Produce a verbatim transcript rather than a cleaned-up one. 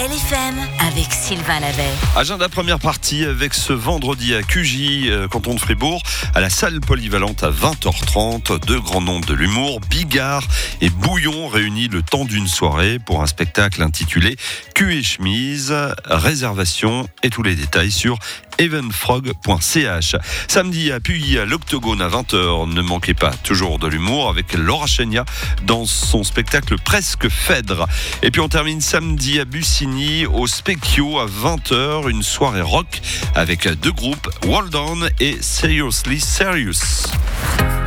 L F M avec Sylvain Lavet. Agenda première partie avec ce vendredi à Q J, euh, canton de Fribourg, à la salle polyvalente à vingt heures trente. Deux grands noms de l'humour, Bigard et Bouillon, réunis le temps d'une soirée pour un spectacle intitulé Cul et chemise. Réservation et tous les détails sur evenfrog point c h. Samedi à Puy, à l'Octogone à vingt heures. Ne manquez pas toujours de l'humour avec Laura Chenia dans son spectacle Presque Phèdre. Et puis on termine samedi à Bussigny au Specchio à vingt heures. Une soirée rock avec deux groupes, Wall Down et Seriously Serious.